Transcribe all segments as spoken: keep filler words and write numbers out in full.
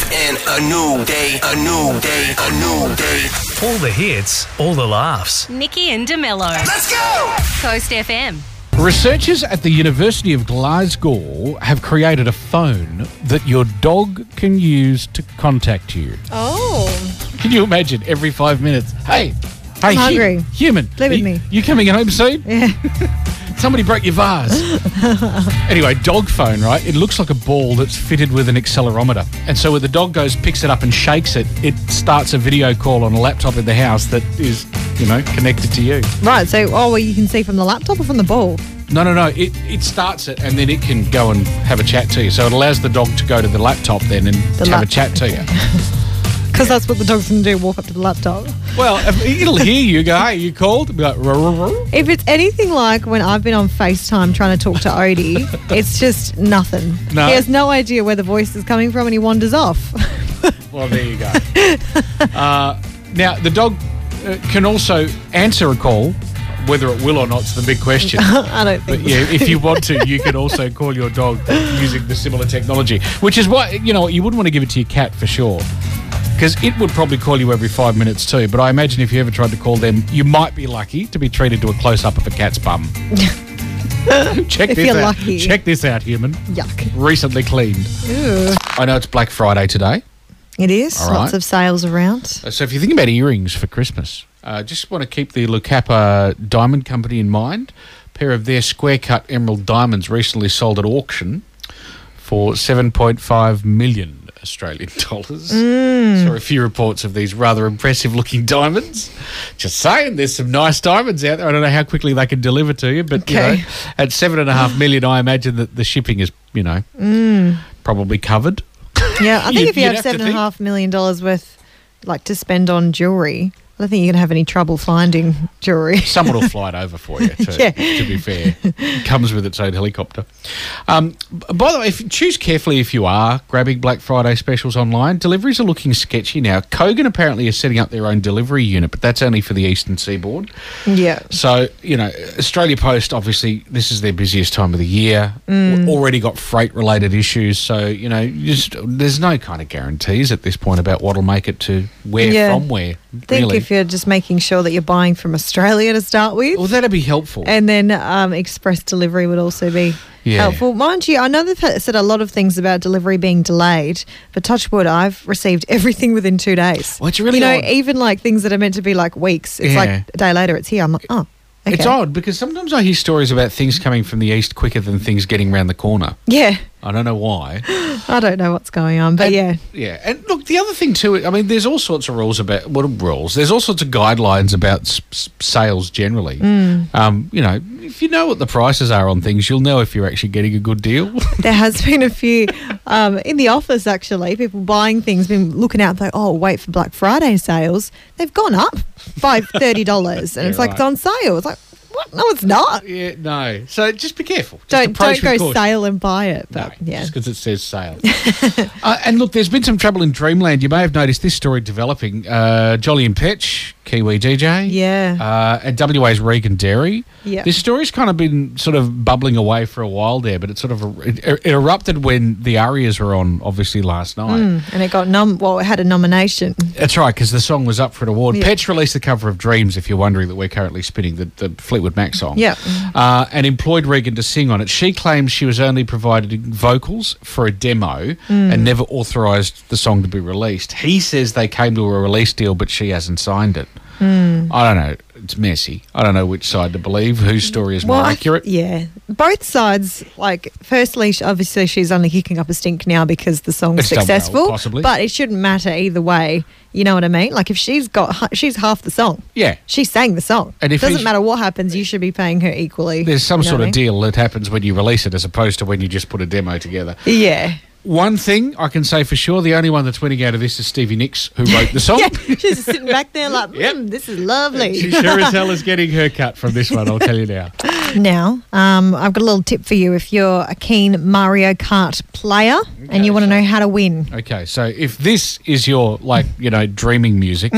And a new day, a new day, a new day. All the hits, all the laughs. Nikki and DeMello. Let's go! Coast F M. Researchers at the University of Glasgow have created a phone that your dog can use to contact you. Oh. Can you imagine every five minutes? Hey, hey, I'm hungry. hu- human. Live with you, me. You coming home soon? Yeah. Somebody broke your vase. Anyway, dog phone, right? It looks like a ball that's fitted with an accelerometer. And so when the dog goes, picks it up and shakes it, it starts a video call on a laptop in the house that is, you know, connected to you. Right, so, oh, well, you can see from the laptop or from the ball? No, no, no. It it starts it and then it can go and have a chat to you. So it allows the dog to go to the laptop then and The have lap- a chat to you. Because that's what the dog's going to do, walk up to the laptop. Well, if- it'll hear you go, hey, you called? Be like, "Ruh, ruh, ruh." If it's anything like when I've been on FaceTime trying to talk to Odie, it's just nothing. No. He has no idea where the voice is coming from and he wanders off. Well, there you go. uh, now, the dog uh, can also answer a call. Whether it will or not is the big question. I don't But think yeah, if you want to, you can also call your dog using the similar technology, which is why, you know, you wouldn't want to give it to your cat for sure. Because it would probably call you every five minutes too. But I imagine if you ever tried to call them, you might be lucky to be treated to a close-up of a cat's bum. Check If this you're out. lucky. Check this out, human. Yuck. Recently cleaned. Ew. I know it's Black Friday today. It is. All right. Lots of sales around. So if you think about earrings for Christmas, uh, just want to keep the Lucapa Diamond Company in mind. A pair of their square-cut emerald diamonds recently sold at auction for seven point five million Australian dollars. Mm. Saw a few reports of these rather impressive-looking diamonds. Just saying, there's some nice diamonds out there. I don't know how quickly they can deliver to you, but Okay. you know, at seven and a half million, I imagine that the shipping is, you know, Mm. probably covered. Yeah, I think You'd- if you you'd have have to seven and a think. half million dollars worth, like, to spend on jewellery, I don't think you're going to have any trouble finding jewellery. Someone will fly it over for you, to, Yeah. to be fair. It comes with its own helicopter. Um, b- by the way, if, choose carefully if you are grabbing Black Friday specials online. Deliveries are looking sketchy now. Kogan apparently is setting up their own delivery unit, but that's only for the eastern seaboard. Yeah. So, you know, Australia Post, obviously, this is their busiest time of the year. Mm. Already got freight-related issues. So, you know, you just there's no kind of guarantees at this point about what will make it to where Yeah. from where, I think really. if you're just making sure that you're buying from Australia to start with, Well, that'd be helpful. and then um, express delivery would also be Yeah. helpful. Mind you, I know they've had- said a lot of things about delivery being delayed, but touch wood, I've received everything within two days. Well, it's really You know, odd. even like things that are meant to be like weeks, it's Yeah. like a day later, it's here. I'm like, oh, okay. It's odd because sometimes I hear stories about things coming from the east quicker than things getting round the corner. Yeah, I don't know why. I don't know what's going on, but And- yeah. Yeah. And look, the other thing too, I mean, there's all sorts of rules about, what are rules? There's all sorts of guidelines about s- s- sales generally. Mm. Um, you know, if you know what the prices are on things, you'll know if you're actually getting a good deal. There has been a few um, in the office, actually, people buying things, been looking out, like, oh, wait for Black Friday sales. They've gone up by thirty dollars, and Yeah, it's like, right. it's on sale. It's like, what? No, it's not. Yeah, no. So just be careful. Just Don't approach don't with go caution. sale and buy it. No, But yeah. just because it says sale. uh, and look, there's been some trouble in Dreamland. You may have noticed this story developing. Uh, Jolly and Petch, Kiwi D J. Yeah. Uh, and W A's Regan Dairy. Yeah. This story's kind of been sort of bubbling away for a while there, but it sort of it, it erupted when the Arias were on, obviously, last night. Mm, and it got num. Well, it had a nomination. That's right, because the song was up for an award. Yeah. Petch released the cover of Dreams, if you're wondering, that we're currently spinning, the, the Fleetwood Mac song. Yeah. Uh, and employed Regan to sing on it. She claims she was only provided vocals for a demo Mm. and never authorised the song to be released. He says they came to a release deal, but she hasn't signed it. Mm. I don't know. It's messy. I don't know which side to believe, whose story is more Well, I- accurate. yeah. Both sides, like, firstly, sh- obviously, she's only kicking up a stink now because the song's It's done well, successful. possibly. But it shouldn't matter either way. You know what I mean? Like, if she's got, hu- she's half the song. Yeah. She sang the song. And if Doesn't he's- matter what happens, you should be paying her equally. There's some You know sort what of I mean? deal that happens when you release it as opposed to when you just put a demo together. Yeah. One thing I can say for sure, the only one that's winning out of this is Stevie Nicks, who wrote the song. Yeah, she's just sitting back there like, Yep. mm, this is lovely. She sure as hell is getting her cut from this one, I'll tell you now. Now, um, I've got a little tip for you if you're a keen Mario Kart player and you want to know how to win. Okay, so if this is your, like, you know, dreaming music,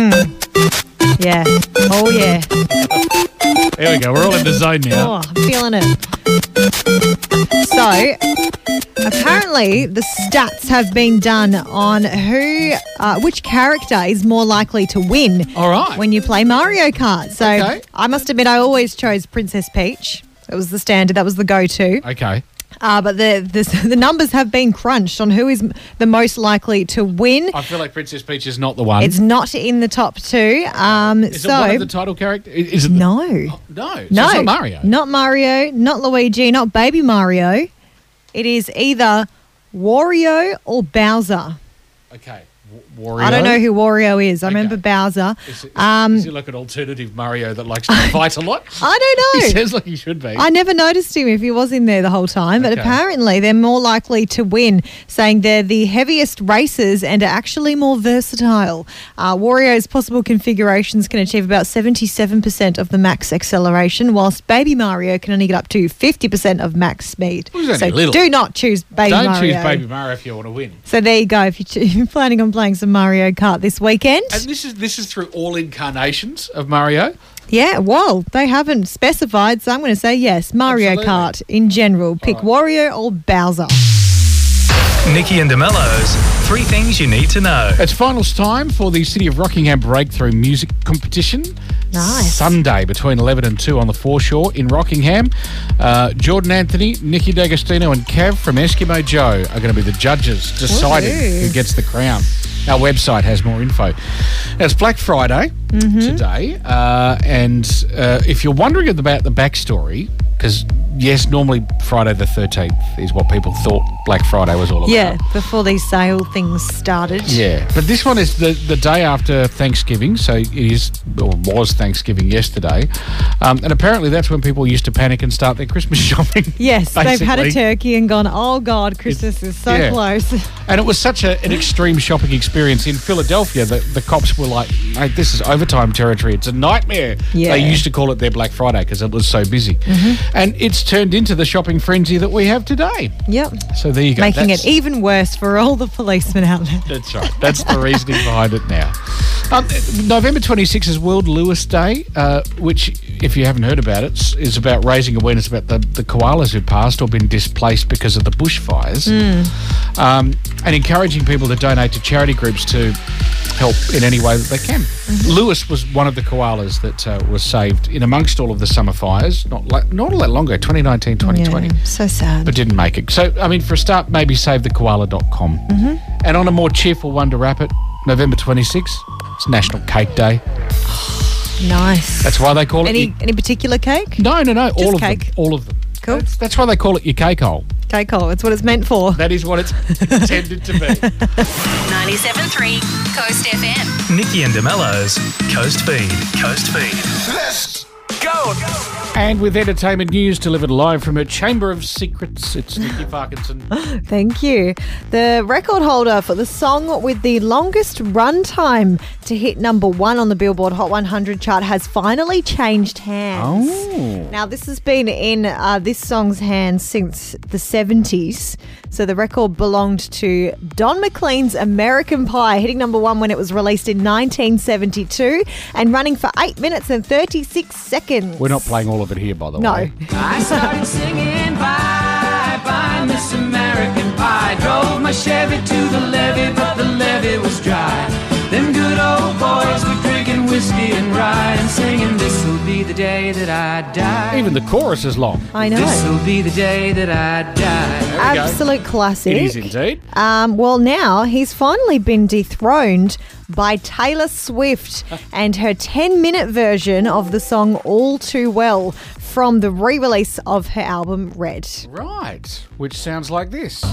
Yeah. Oh, yeah. there we go, we're all in the zone now. Oh, I'm feeling it. So, apparently, the stats have been done on who, uh, which character is more likely to win. All right. When you play Mario Kart. So, Okay. I must admit, I always chose Princess Peach. It was the standard. That was the go-to. Okay. Uh, but the, the the numbers have been crunched on who is m- the most likely to win. I feel like Princess Peach is not the one. It's not in the top two. Um, is so it one of the title characters? Is it no, The, oh, no. So no, it's not Mario. not Mario, not Luigi, not Baby Mario. It is either Wario or Bowser. Okay. W- Wario. I don't know who Wario is. I Okay. remember Bowser. Is, it, is, Um, is he like an alternative Mario that likes to fight a lot? I don't know. He sounds like he should be. I never noticed him if he was in there the whole time, but Okay. apparently they're more likely to win, saying they're the heaviest racers and are actually more versatile. Uh, Wario's possible configurations can achieve about seventy-seven percent of the max acceleration, whilst Baby Mario can only get up to fifty percent of max speed. Well, he's So only little. do not choose Baby Don't Mario. choose Baby Mario if you want to win. So there you go. If, you ch- if you're planning on playing some Mario Kart this weekend, And this is this is through all incarnations of Mario. yeah, well, they haven't specified, so I'm going to say yes. Mario Absolutely. Kart in general. Pick right. Wario or Bowser. Nikki and DeMello's Three Things You Need to Know. It's finals time for the City of Rockingham Breakthrough Music Competition. Nice. Sunday between eleven and two on the foreshore in Rockingham. Uh, Jordan Anthony, Nikki D'Agostino and Kev from Eskimo Joe are going to be the judges deciding Woohoo. who gets the crown. Our website has more info. Now, it's Black Friday today, uh, and uh, if you're wondering about the backstory, because yes, normally Friday the thirteenth is what people thought Black Friday was all about. Yeah, before these sale things started. Yeah, but this one is the, the day after Thanksgiving, so it is or was Thanksgiving yesterday, um, and apparently that's when people used to panic and start their Christmas shopping. Yes, they've had a basically. turkey and gone, oh God, Christmas is so yeah. close. And it was such a, an extreme shopping experience in Philadelphia that the cops were like, mate, this is overtime territory. It's a nightmare. Yeah. They used to call it their Black Friday because it was so busy. And it's turned into the shopping frenzy that we have today. Yep. So there you go. Making That's- it even worse for all the policemen out there. That's right. That's the reasoning behind it now. Um, November twenty-sixth is World Lewis Day, uh, which, if you haven't heard about it, s- is about raising awareness about the, the koalas who passed or been displaced because of the bushfires, um, and encouraging people to donate to charity groups to help in any way that they can. Lewis was one of the koalas that uh, was saved in amongst all of the summer fires, not, la- not all that long ago, twenty nineteen, twenty twenty. Yeah, so sad. But didn't make it. So, I mean, for a start, maybe save the koala dot com. Mm-hmm. And on a more cheerful one to wrap it, November twenty-sixth, it's National Cake Day. Nice. That's why they call it... Any your- any particular cake? no, no, no, all of cake. them. All of them. Cool. That's, that's why they call it your cake hole. Cake hole. It's what it's meant for. That is what it's intended to be. ninety-seven point three Coast F M. Nikki and DeMello's Coast Feed. Coast Feed. Let's go. And with entertainment news delivered live from her Chamber of Secrets, it's Nikki Parkinson. Thank you. The record holder for the song with the longest run time to hit number one on the Billboard Hot one hundred chart has finally changed hands. Oh. Now, this has been in uh, this song's hands since the seventies. So the record belonged to Don McLean's American Pie, hitting number one when it was released in nineteen seventy-two and running for eight minutes and thirty-six seconds. We're not playing all of it here, by the No. way. I started singing bye, bye, Miss American Pie. Drove my Chevy to the levee, but the levee was dry. Them good old boys were drinking whiskey and rye and singing, this'll be the day that I die. Even the chorus is long. I know. This'll be the day that I die. There we go. Absolute classic. It is indeed. Um, well, now he's finally been dethroned by Taylor Swift and her ten-minute version of the song All Too Well from the re-release of her album Red. Right. Which sounds like this.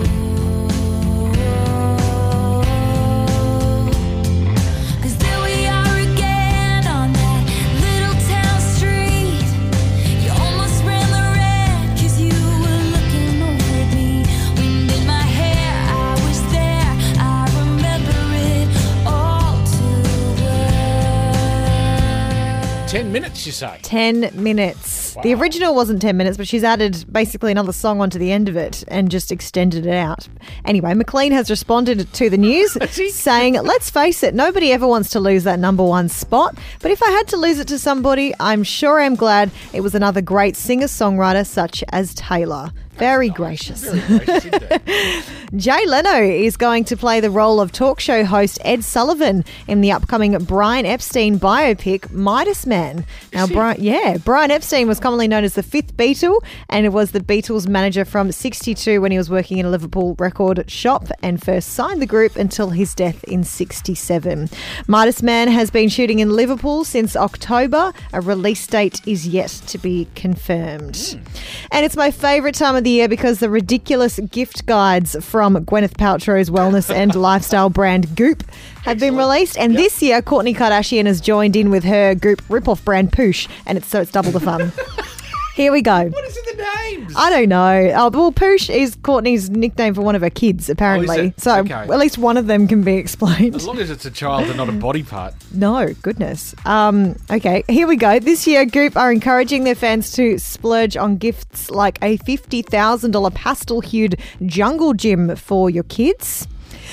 Cause there we are again on that little town street. You almost ran the red cause you were looking over at me. Wind in my hair, I was there, I remember it all too well. Ten minutes, you you say? ten minutes. The original wasn't ten minutes, but she's added basically another song onto the end of it and just extended it out. Anyway, McLean has responded to the news saying, let's face it, nobody ever wants to lose that number one spot. But if I had to lose it to somebody, I'm sure I'm glad it was another great singer-songwriter such as Taylor. Very gracious. Very gracious indeed. Jay Leno is going to play the role of talk show host Ed Sullivan in the upcoming Brian Epstein biopic Midas Man. Now, Brian, yeah, Brian Epstein was commonly known as the fifth Beatle, and it was the Beatles manager from sixty-two when he was working in a Liverpool record shop and first signed the group until his death in sixty-seven. Midas Man has been shooting in Liverpool since October. A release date is yet to be confirmed. Mm. And it's my favourite time of the year because the ridiculous gift guides from Gwyneth Paltrow's wellness and lifestyle brand Goop have been released, and Yep. this year Kourtney Kardashian has joined in with her Goop ripoff brand Poosh, and it's so it's double the fun. Here we go. What is in the names? I don't know. Oh, well, Poosh is Courtney's nickname for one of her kids, apparently. Oh, is it? So Okay. at least one of them can be explained. As long as it's a child and not a body part. No, goodness. Um, okay, here we go. This year, Goop are encouraging their fans to splurge on gifts like a fifty thousand dollars pastel-hued jungle gym for your kids.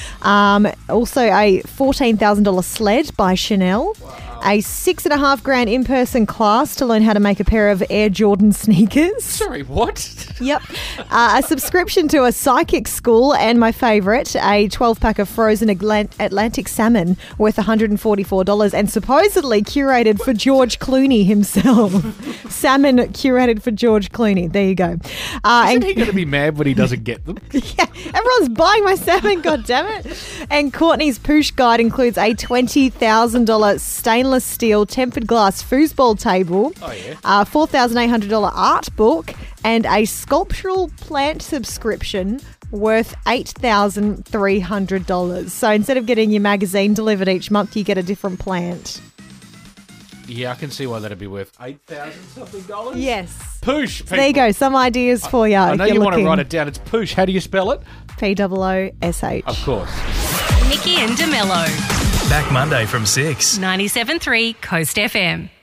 Um, also, a fourteen thousand dollars sled by Chanel. A six and a half grand in-person class to learn how to make a pair of Air Jordan sneakers. Sorry, what? Yep. Uh, a subscription to a psychic school, and my favourite, a twelve pack of frozen Atlant- Atlantic salmon worth one hundred forty-four dollars and supposedly curated for George Clooney himself. Salmon curated for George Clooney. There you go. Uh, Isn't and he going to be mad when he doesn't get them? yeah, everyone's buying my salmon, God damn it. And Courtney's Poosh guide includes a twenty thousand dollars stainless steel tempered glass foosball table, Oh, yeah. a four thousand eight hundred dollars art book, and a sculptural plant subscription worth eight thousand three hundred dollars. So instead of getting your magazine delivered each month, you get a different plant. Yeah, I can see why that'd be worth eight thousand something dollars. Yes. Poosh. So there you go. Some ideas for you. I know if you're you want to looking. write it down. It's Poosh. How do you spell it? P O O S H. Of course. Nikki and DeMello. Back Monday from six. ninety-seven point three Coast F M.